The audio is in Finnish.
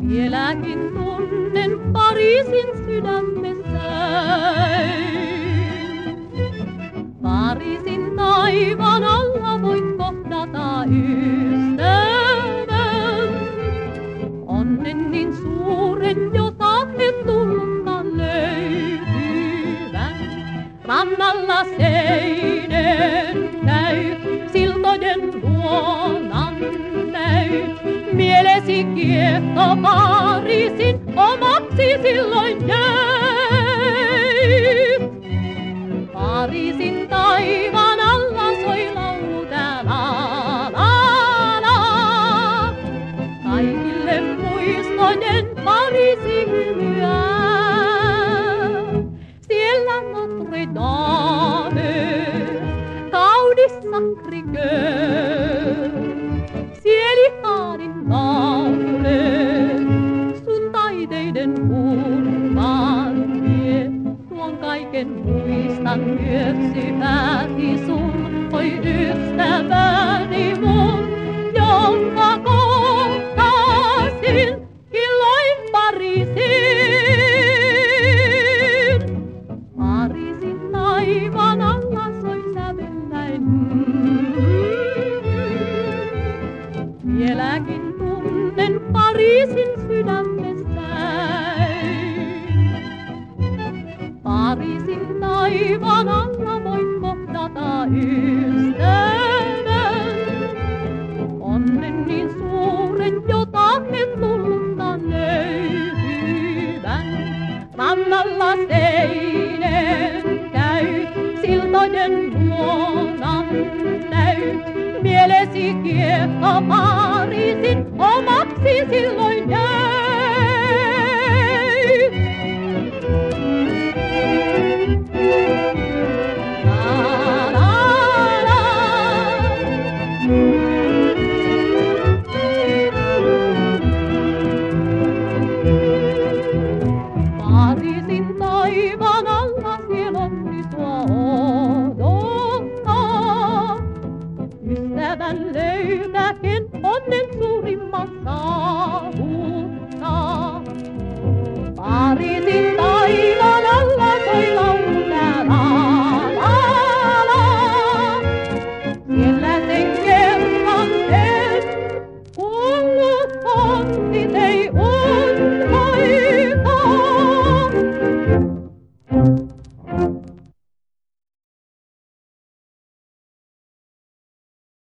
Vieläkin tunnen Pariisin sydämessäin. Pariisin taivaan alla voit kohdata ystävän. Onnen niin suuren, jota et tullutkaan löytyvän. Rannalla seinen käyt, siltojen luonan näyt. Mielesi kiehto Pariisin omaksi silloin jäi. Pariisin taivaan alla soi laulu tää la la la. Kaikille muistojen Pariisi hymyää. Siellä Notre Dame, kaudis Sacré-Cœur. Sieli haadin laulee, sun taiteiden kurvaan vie. Tuon kaiken muistan myös syvästi sun, oi ystäväni mun, jonka kohtasin illoin Pariisiin. Pariisin taivaan alla soi sävelläin. Vieläkin tunnen Pariisin sydämessäin. Pariisin taivaan alla voit kohdata ystävän. Onnen niin suuren, jota et tullutkaan löytyvän. Rannalla seinen käyt, siltojen luonan näyt. Mielesi kiehto Pariisin omaksi silloin jäi.